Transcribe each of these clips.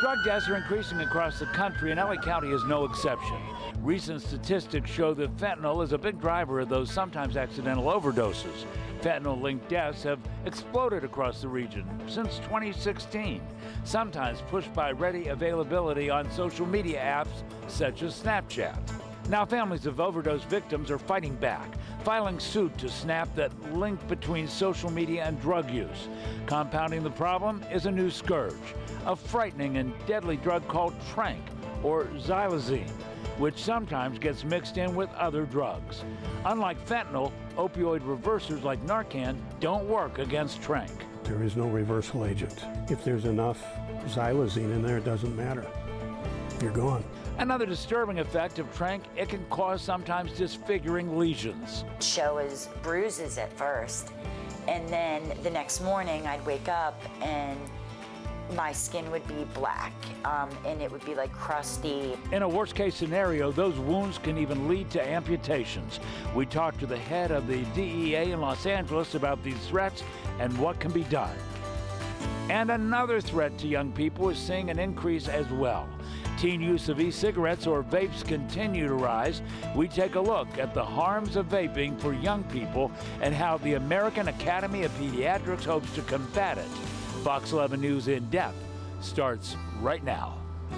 Drug deaths are increasing across the country, and LA County is no exception. Recent statistics show that fentanyl is a big driver of those sometimes accidental overdoses. Fentanyl-linked deaths have exploded across the region since 2016, sometimes pushed by ready availability on social media apps such as Snapchat. Now, families of overdose victims are fighting back, filing suit to snap that link between social media and drug use. Compounding the problem is a new scourge, a frightening and deadly drug called Tranq, or xylazine, which sometimes gets mixed in with other drugs. Unlike fentanyl, opioid reversers like Narcan don't work against Tranq. There is no reversal agent. If there's enough xylazine in there, it doesn't matter. You're gone. Another disturbing effect of Tranq, it can cause sometimes disfiguring lesions. Show as bruises at first, and then the next morning I'd wake up and my skin would be black, and it would be like crusty. In a worst-case scenario, those wounds can even lead to amputations. We talked to the head of the DEA in Los Angeles about these threats and what can be done. And another threat to young people is seeing an increase as well. Teen use of e-cigarettes or vapes continue to rise. We take a look at the harms of vaping for young people and how the American Academy of Pediatrics hopes to combat it. Fox 11 News In Depth starts right now.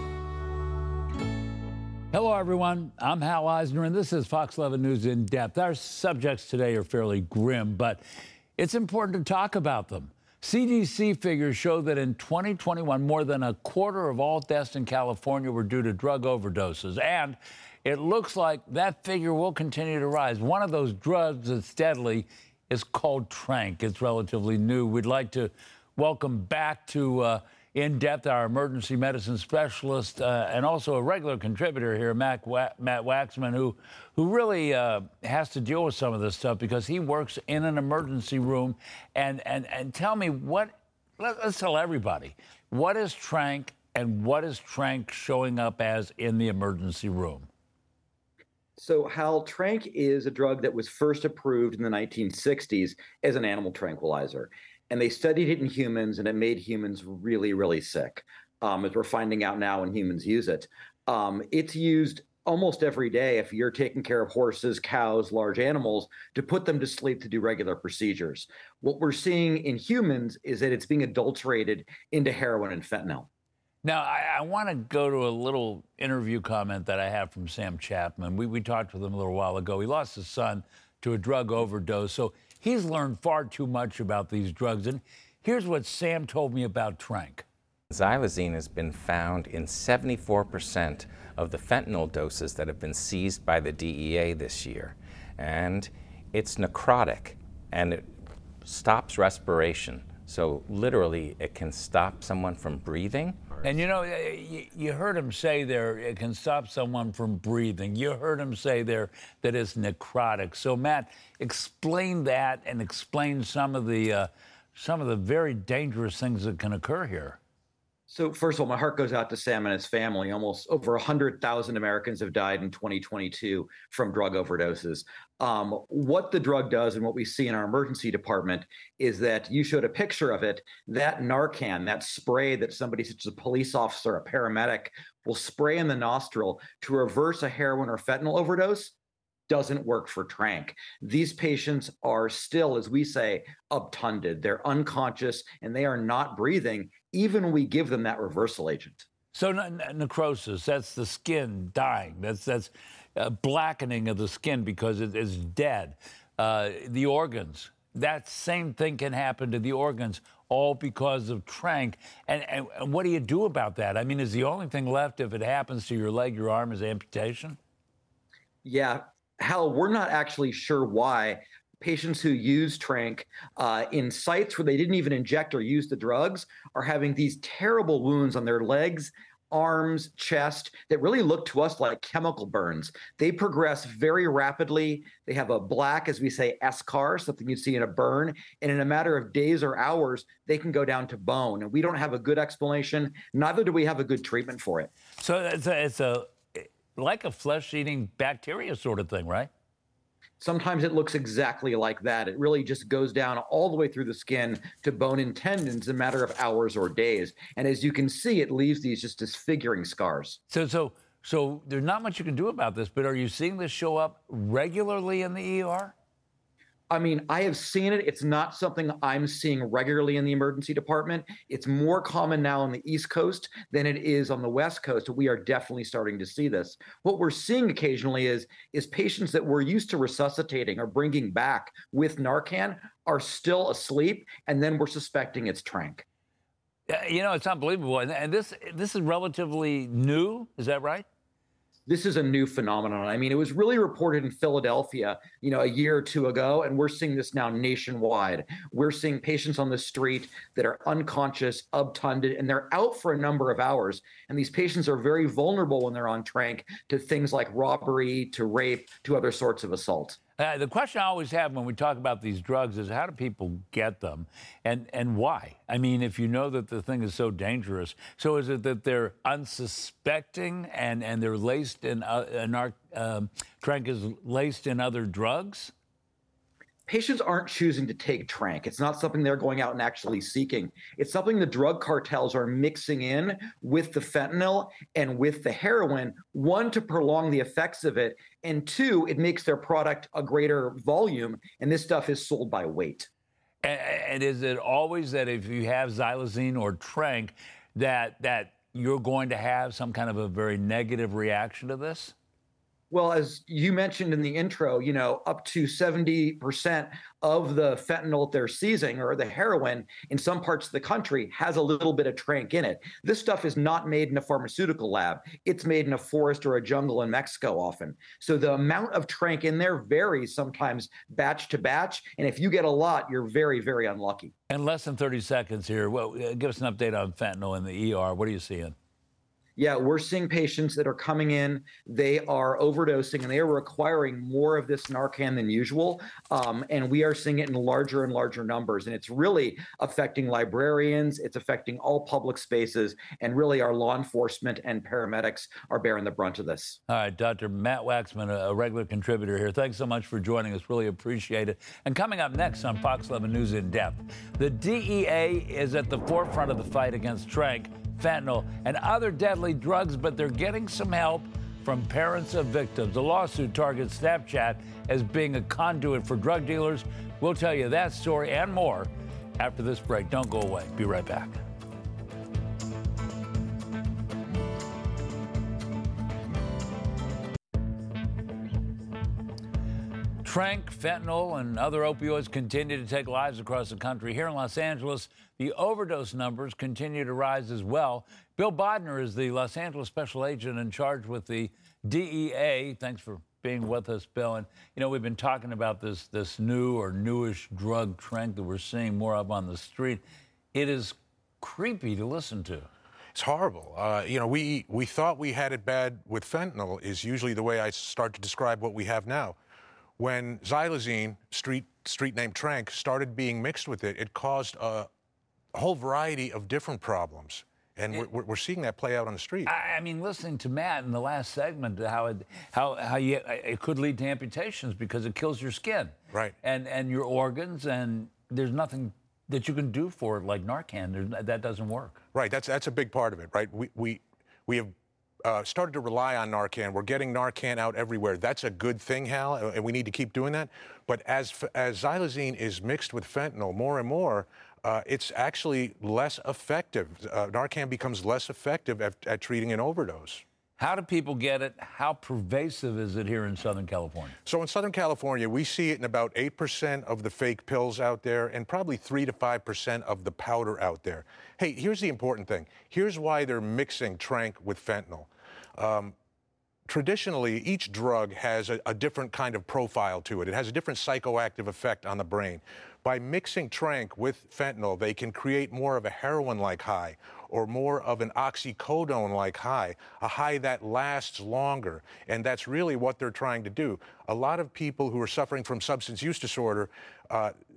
Hello, everyone. I'm Hal Eisner, and this is Fox 11 News In Depth. Our subjects today are fairly grim, but it's important to talk about them. CDC figures show that in 2021, more than a quarter of all deaths in California were due to drug overdoses, and it looks like that figure will continue to rise. One of those drugs that's deadly is called Tranq. It's relatively new. We'd like to welcome back to In Depth our emergency medicine specialist and also a regular contributor here, Matt Waxman, who really has to deal with some of this stuff because he works in an emergency room. And tell me, let's tell everybody, what is Tranq and what is Tranq showing up as in the emergency room? So, Hal, Tranq is a drug that was first approved in the 1960s as an animal tranquilizer. And they studied it in humans, and it made humans really, really sick, as we're finding out now when humans use it. It's used almost every day if you're taking care of horses, cows, large animals, to put them to sleep to do regular procedures. What we're seeing in humans is that it's being adulterated into heroin and fentanyl. Now, I want to go to a little interview comment that I have from Sam Chapman. We talked with him a little while ago. He lost his son to a drug overdose, so he's learned far too much about these drugs. And here's what Sam told me about Tranq. Xylazine has been found in 74% of the fentanyl doses that have been seized by the DEA this year. And it's necrotic, and it stops respiration. So literally, it can stop someone from breathing. And you know, you heard him say there, it can stop someone from breathing. You heard him say there that it's necrotic. So Matt, explain that and explain some of the very dangerous things that can occur here. So first of all, my heart goes out to Sam and his family. Almost over 100,000 Americans have died in 2022 from drug overdoses. What the drug does and what we see in our emergency department is that you showed a picture of it, that Narcan, that spray that somebody such as a police officer, a paramedic, will spray in the nostril to reverse a heroin or fentanyl overdose, doesn't work for Tranq. These patients are still, as we say, obtunded. They're unconscious and they are not breathing, even when we give them that reversal agent. So necrosis, that's the skin dying. That's blackening of the skin because it is dead. The organs, that same thing can happen to the organs, all because of Tranq. And what do you do about that? I mean, is the only thing left if it happens to your leg, your arm, is amputation? Yeah. Hal, we're not actually sure why patients who use Tranq in sites where they didn't even inject or use the drugs are having these terrible wounds on their legs, arms, chest that really look to us like chemical burns. They progress very rapidly. They have a black, as we say, eschar, something you see in a burn. And in a matter of days or hours, they can go down to bone. And we don't have a good explanation. Neither do we have a good treatment for it. So it's like a flesh-eating bacteria sort of thing, right? Sometimes it looks exactly like that. It really just goes down all the way through the skin to bone and tendons in a matter of hours or days. And as you can see, it leaves these just disfiguring scars. So there's not much you can do about this, but are you seeing this show up regularly in the ER? I mean, I have seen it. It's not something I'm seeing regularly in the emergency department. It's more common now on the East Coast than it is on the West Coast. We are definitely starting to see this. What we're seeing occasionally is patients that we're used to resuscitating or bringing back with Narcan are still asleep, and then we're suspecting it's tranq. You know, it's unbelievable. And this is relatively new. Is that right? This is a new phenomenon. I mean, it was really reported in Philadelphia, a year or two ago, and we're seeing this now nationwide. We're seeing patients on the street that are unconscious, obtunded, and they're out for a number of hours. And these patients are very vulnerable when they're on tranq to things like robbery, to rape, to other sorts of assault. The question I always have when we talk about these drugs is how do people get them and why? I mean, if you know that the thing is so dangerous, so is it that they're unsuspecting and they're laced in, tranq is laced in other drugs? Patients aren't choosing to take tranq. It's not something they're going out and actually seeking. It's something the drug cartels are mixing in with the fentanyl and with the heroin, one, to prolong the effects of it, and two, it makes their product a greater volume, and this stuff is sold by weight. And is it always that if you have xylazine or tranq that you're going to have some kind of a very negative reaction to this? Well, as you mentioned in the intro, up to 70% of the fentanyl they're seizing or the heroin in some parts of the country has a little bit of tranq in it. This stuff is not made in a pharmaceutical lab. It's made in a forest or a jungle in Mexico often. So the amount of tranq in there varies sometimes batch to batch. And if you get a lot, you're very, very unlucky. In less than 30 seconds here, well, give us an update on fentanyl in the ER. What are you seeing? Yeah, we're seeing patients that are coming in, they are overdosing, and they are requiring more of this Narcan than usual. And we are seeing it in larger and larger numbers. And it's really affecting librarians, it's affecting all public spaces, and really our law enforcement and paramedics are bearing the brunt of this. All right, Dr. Matt Waxman, a regular contributor here. Thanks so much for joining us. Really appreciate it. And coming up next on Fox 11 News in Depth, the DEA is at the forefront of the fight against tranq, fentanyl, and other deadly drugs, but they're getting some help from parents of victims. The lawsuit targets Snapchat as being a conduit for drug dealers. We'll tell you that story and more after this break. Don't go away. Be right back. Tranq, fentanyl, and other opioids continue to take lives across the country. Here in Los Angeles, the overdose numbers continue to rise as well. Bill Bodner is the Los Angeles special agent in charge with the DEA. Thanks for being with us, Bill. And, we've been talking about this new or newish drug, tranq, that we're seeing more of on the street. It is creepy to listen to. It's horrible. We thought we had it bad with fentanyl is usually the way I start to describe what we have now. When xylazine, street name tranq, started being mixed with it, it caused a whole variety of different problems. And we're seeing that play out on the street. I mean, listening to Matt in the last segment, how it could lead to amputations because it kills your skin. Right. And your organs, and there's nothing that you can do for it like Narcan. That doesn't work. Right. That's a big part of it, right? We have started to rely on Narcan. We're getting Narcan out everywhere. That's a good thing, Hal, and we need to keep doing that. But as xylazine is mixed with fentanyl more and more, it's actually less effective. Narcan becomes less effective at treating an overdose. How do people get it? How pervasive is it here in Southern California? So in Southern California, we see it in about 8% of the fake pills out there and probably 3 to 5% of the powder out there. Hey, here's the important thing. Here's why they're mixing tranq with fentanyl. Traditionally, each drug has a different kind of profile to it. It has a different psychoactive effect on the brain. By mixing tranq with fentanyl, they can create more of a heroin-like high or more of an oxycodone-like high, a high that lasts longer. And that's really what they're trying to do. A lot of people who are suffering from substance use disorder,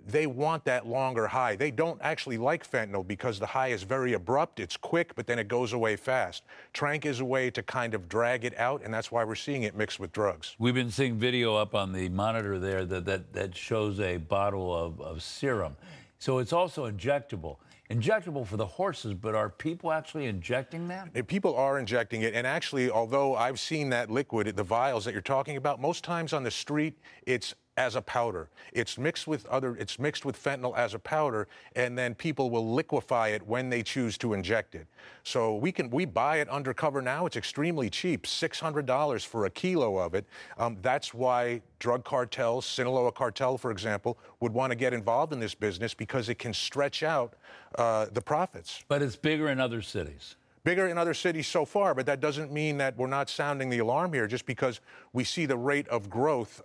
they want that longer high. They don't actually like fentanyl because the high is very abrupt. It's quick, but then it goes away fast. Tranq is a way to kind of drag it out, and that's why we're seeing it mixed with drugs. We've been seeing video up on the monitor there that shows a bottle of serum. So it's also injectable. Injectable for the horses, but are people actually injecting that? People are injecting it, and actually, although I've seen that liquid, the vials that you're talking about, most times on the street, it's as a powder. It's mixed with fentanyl as a powder, and then people will liquefy it when they choose to inject it. So we buy it undercover now. It's extremely cheap, $600 for a kilo of it. That's why drug cartels, Sinaloa cartel, for example, would want to get involved in this business because it can stretch out the profits. But it's bigger in other cities. Bigger in other cities so far, but that doesn't mean that we're not sounding the alarm here just because we see the rate of growth.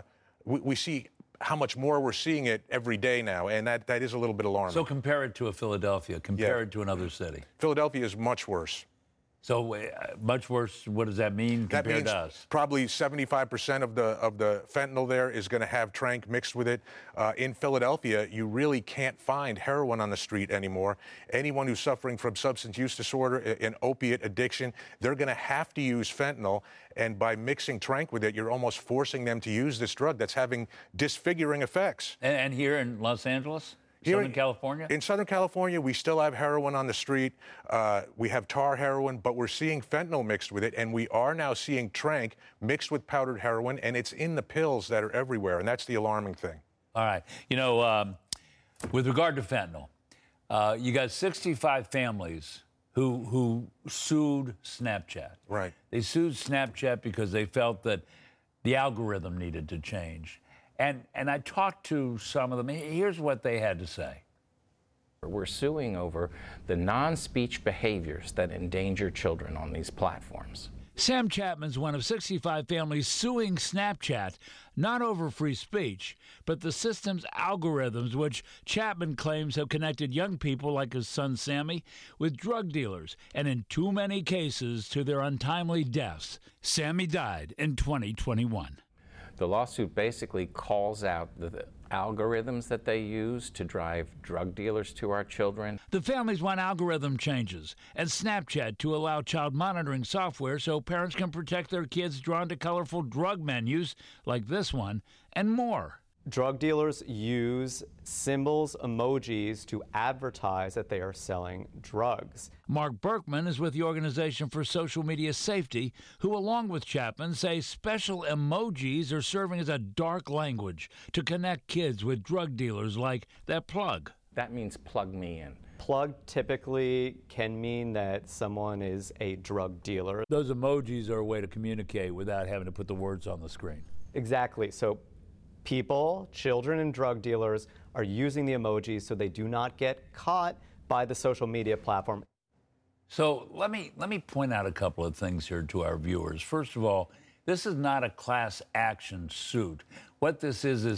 We see how much more we're seeing it every day now, and that is a little bit alarming. So compare it to a Philadelphia, compare it to another city. Philadelphia is much worse. So much worse, what does that mean compared that means to us? Probably 75% of the fentanyl there is going to have Tranq mixed with it. In Philadelphia, you really can't find heroin on the street anymore. Anyone who's suffering from substance use disorder and opiate addiction, they're going to have to use fentanyl. And by mixing Tranq with it, you're almost forcing them to use this drug that's having disfiguring effects. And here in Los Angeles? Southern California? In Southern California, we still have heroin on the street. We have tar heroin, but we're seeing fentanyl mixed with it, and we are now seeing Tranq mixed with powdered heroin, and it's in the pills that are everywhere, and that's the alarming thing. All right. You know, with regard to fentanyl, you got 65 families who sued Snapchat. Right. They sued Snapchat because they felt that the algorithm needed to change. And I talked to some of them. Here's what they had to say. We're suing over the non-speech behaviors that endanger children on these platforms. Sam Chapman's one of 65 families suing Snapchat, not over free speech, but the system's algorithms, which Chapman claims have connected young people like his son Sammy with drug dealers, and in too many cases to their untimely deaths. Sammy died in 2021. The lawsuit basically calls out the algorithms that they use to drive drug dealers to our children. The families want algorithm changes and Snapchat to allow child monitoring software so parents can protect their kids drawn to colorful drug menus like this one and more. Drug dealers use symbols, emojis to advertise that they are selling drugs. Mark Berkman is with the Organization for Social Media Safety, who, along with Chapman, say special emojis are serving as a dark language to connect kids with drug dealers like that plug. That means plug me in. Plug typically can mean that someone is a drug dealer. Those emojis are a way to communicate without having to put the words on the screen. Exactly. So people, children and drug dealers are using the emojis so they do not get caught by the social media platform. So let me point out a couple of things here to our viewers. First of all, this is not a class action suit. What this is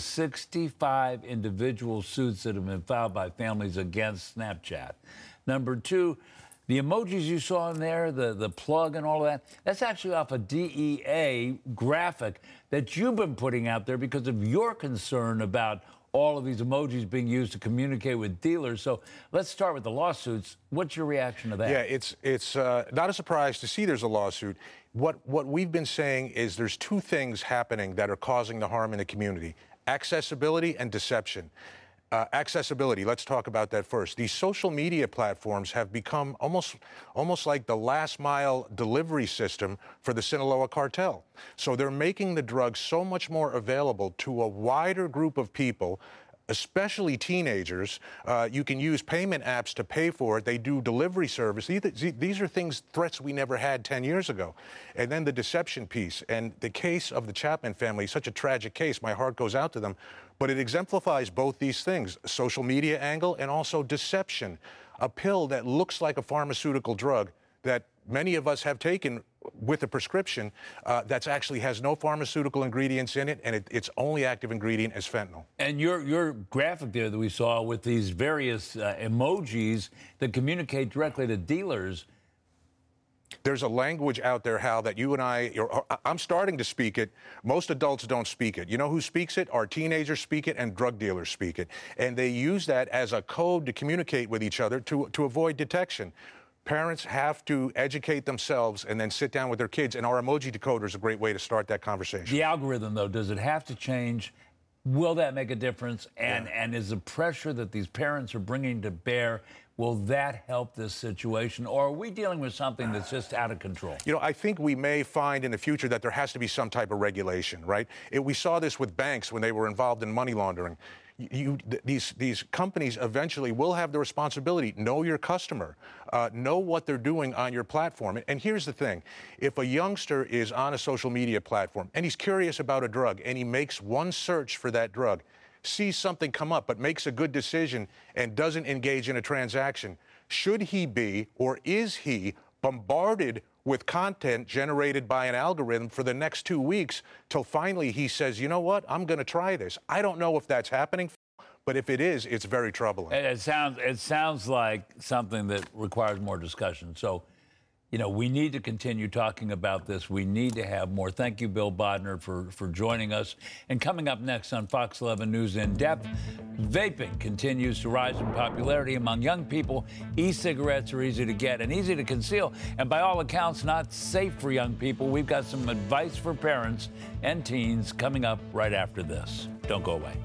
65 individual suits that have been filed by families against Snapchat. Number two, the emojis you saw in there, the plug and all of that, that's actually off a DEA graphic that you've been putting out there because of your concern about all of these emojis being used to communicate with dealers. So let's start with the lawsuits. What's your reaction to that? Yeah, it's not a surprise to see there's a lawsuit. What we've been saying is there's two things happening that are causing the harm in the community: accessibility and deception. Accessibility, let's talk about that first. These social media platforms have become almost like the last mile delivery system for the Sinaloa cartel. So they're making the drugs so much more available to a wider group of people, especially teenagers. You can use payment apps to pay for it. They do delivery service. These are threats we never had 10 years ago. And then the deception piece. And the case of the Chapman family, such a tragic case. My heart goes out to them. But it exemplifies both these things, social media angle and also deception. A pill that looks like a pharmaceutical drug that many of us have taken with a prescription that actually has no pharmaceutical ingredients in it, and its only active ingredient is fentanyl. And your graphic there that we saw with these various emojis that communicate directly to dealers, There's a language out there, Hal, that you and I'm starting to speak it. Most adults don't speak it. You know who speaks it? Our teenagers speak it, and drug dealers speak it. And they use that as a code to communicate with each other to avoid detection. Parents have to educate themselves and then sit down with their kids. And our emoji decoder is a great way to start that conversation. The algorithm, though, does it have to change? Will that make a difference? And is the pressure that these parents are bringing to bear, will that help this situation? Or are we dealing with something that's just out of control? You know, I think we may find in the future that there has to be some type of regulation, right? We saw this with banks when they were involved in money laundering. These companies eventually will have the responsibility. Know your customer. Know what they're doing on your platform. And here's the thing. If a youngster is on a social media platform and he's curious about a drug and he makes one search for that drug, sees something come up but makes a good decision and doesn't engage in a transaction, should he be or is he bombarded with content generated by an algorithm for the next 2 weeks till finally he says, you know what, I'm going to try this? I don't know if that's happening, but if it is, it's very troubling. It sounds like something that requires more discussion. So, you know, we need to continue talking about this. We need to have more. Thank you, Bill Bodner, for joining us. And coming up next on Fox 11 News In Depth, vaping continues to rise in popularity among young people. E-cigarettes are easy to get and easy to conceal, and by all accounts, not safe for young people. We've got some advice for parents and teens coming up right after this. Don't go away.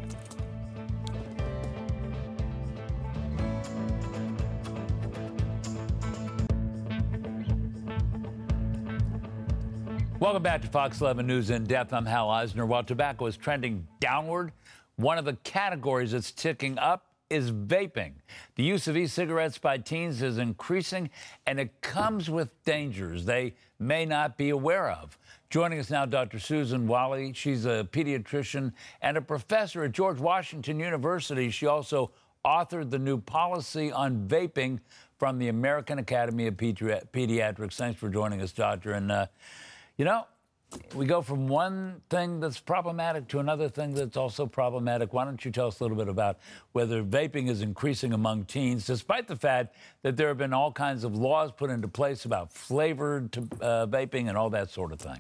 Welcome back to Fox 11 News In Depth. I'm Hal Eisner. While tobacco is trending downward, one of the categories that's ticking up is vaping. The use of e-cigarettes by teens is increasing, and it comes with dangers they may not be aware of. Joining us now, Dr. Susan Wally. She's a pediatrician and a professor at George Washington University. She also authored the new policy on vaping from the American Academy of Pediatrics. Thanks for joining us, Doctor. And, you know, we go from one thing that's problematic to another thing that's also problematic. Why don't you tell us a little bit about whether vaping is increasing among teens, despite the fact that there have been all kinds of laws put into place about flavored vaping and all that sort of thing?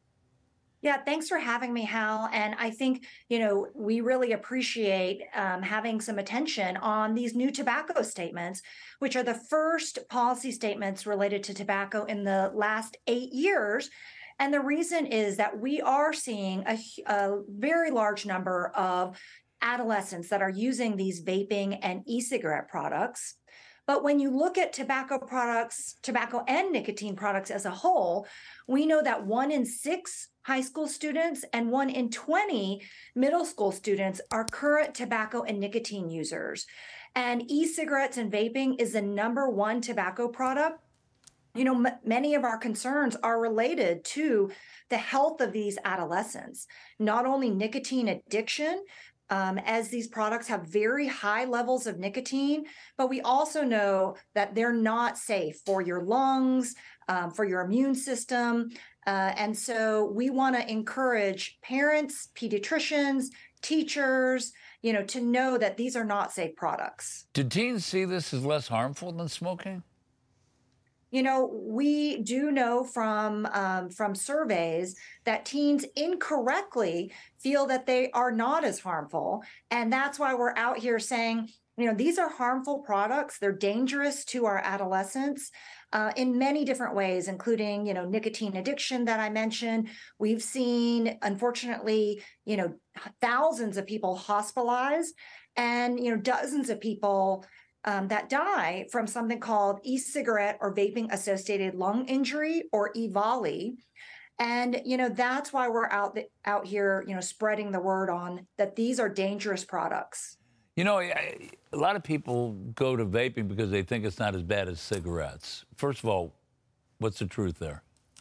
Yeah, thanks for having me, Hal. And I think, you know, we really appreciate having some attention on these new tobacco statements, which are the first policy statements related to tobacco in the last 8 years. And the reason is that we are seeing a very large number of adolescents that are using these vaping and e-cigarette products. But when you look at tobacco products, tobacco and nicotine products as a whole, we know that 1 in 6 high school students and 1 in 20 middle school students are current tobacco and nicotine users. And e-cigarettes and vaping is the #1 tobacco product. You know, many of our concerns are related to the health of these adolescents, not only nicotine addiction, as these products have very high levels of nicotine, but we also know that they're not safe for your lungs, for your immune system. And so we want to encourage parents, pediatricians, teachers, you know, to know that these are not safe products. Do teens see this as less harmful than smoking? You know, we do know from surveys that teens incorrectly feel that they are not as harmful. And that's why we're out here saying, you know, these are harmful products. They're dangerous to our adolescents in many different ways, including, you know, nicotine addiction that I mentioned. We've seen, unfortunately, you know, thousands of people hospitalized and, you know, dozens of people that die from something called e-cigarette or vaping associated lung injury, or EVALI. And, you know, that's why we're out here, you know, spreading the word on that these are dangerous products. You know, a lot of people go to vaping because they think it's not as bad as cigarettes. First of all, what's the truth there?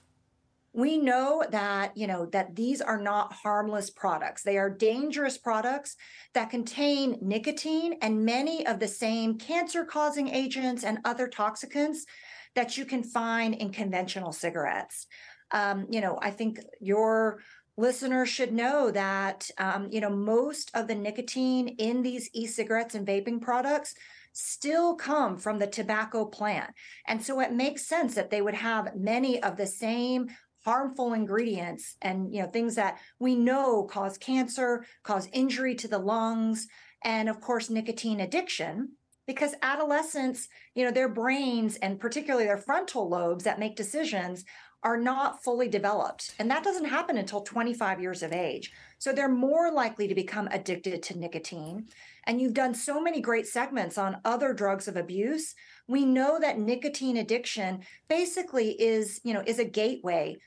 We know that, you know, that these are not harmless products. They are dangerous products that contain nicotine and many of the same cancer-causing agents and other toxicants that you can find in conventional cigarettes. You know, I think your listeners should know that, you know, most of the nicotine in these e-cigarettes and vaping products still come from the tobacco plant. And so it makes sense that they would have many of the same harmful ingredients and things that we know cause cancer, cause injury to the lungs, and of course nicotine addiction, because adolescents, their brains and particularly their frontal lobes that make decisions are not fully developed. And that doesn't happen until 25 years of age. So they're more likely to become addicted to nicotine. And you've done so many great segments on other drugs of abuse. We know that nicotine addiction basically is a gateway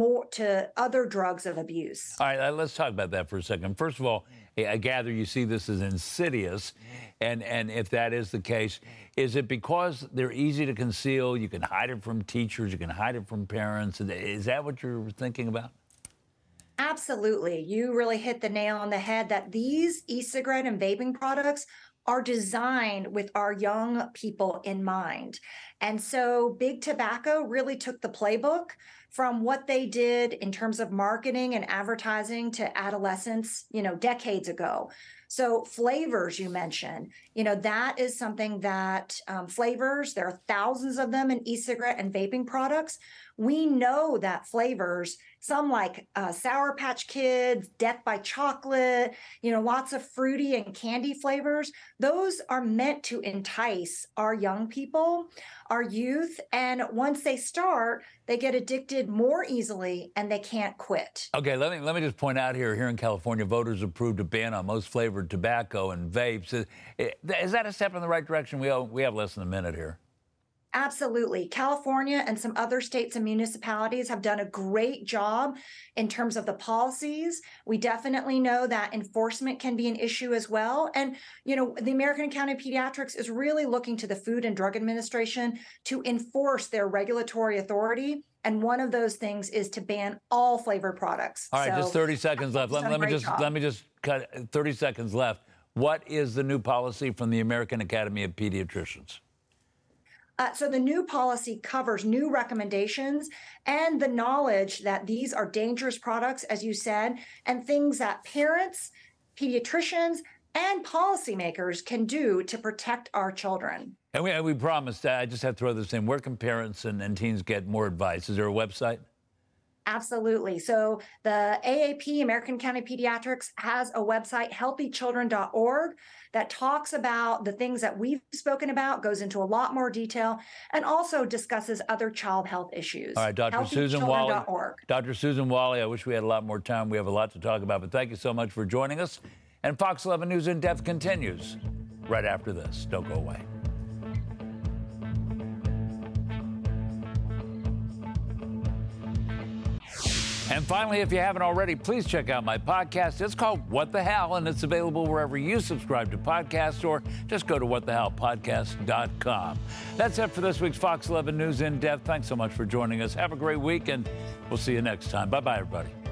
to other drugs of abuse. All right, let's talk about that for a second. First of all, I gather you see this as insidious, and if that is the case, is it because they're easy to conceal? You can hide it from teachers, you can hide it from parents. Is that what you're thinking about? Absolutely. You really hit the nail on the head that these e-cigarette and vaping products are designed with our young people in mind. And so Big Tobacco really took the playbook from what they did in terms of marketing and advertising to adolescents, decades ago. So flavors you mentioned, that is something that flavors, there are thousands of them in e-cigarette and vaping products. We know that flavors, some like Sour Patch Kids, Death by Chocolate, lots of fruity and candy flavors, those are meant to entice our young people, our youth. And once they start, they get addicted more easily and they can't quit. Okay, let me just point out here in California, voters approved a ban on most flavored tobacco and vapes. Is that a step in the right direction? We have less than a minute here. Absolutely. California and some other states and municipalities have done a great job in terms of the policies. We definitely know that enforcement can be an issue as well. And, the American Academy of Pediatrics is really looking to the Food and Drug Administration to enforce their regulatory authority. And one of those things is to ban all flavored products. All right, just 30 seconds left. Let me just cut 30 seconds left. What is the new policy from the American Academy of Pediatricians? So the new policy covers new recommendations and the knowledge that these are dangerous products, as you said, and things that parents, pediatricians, and policymakers can do to protect our children. And we promised, I just have to throw this in, where can parents and teens get more advice? Is there a website? Absolutely. So the AAP, American Academy of Pediatrics, has a website, healthychildren.org, that talks about the things that we've spoken about, goes into a lot more detail, and also discusses other child health issues. All right, Dr. Susan Wally. Dr. Susan Wally, I wish we had a lot more time. We have a lot to talk about, but thank you so much for joining us. And Fox 11 News in Depth continues right after this. Don't go away. And finally, if you haven't already, please check out my podcast. It's called What the Hell, and it's available wherever you subscribe to podcasts, or just go to whatthehellpodcast.com. That's it for this week's Fox 11 News in Depth. Thanks so much for joining us. Have a great week, and we'll see you next time. Bye-bye, everybody.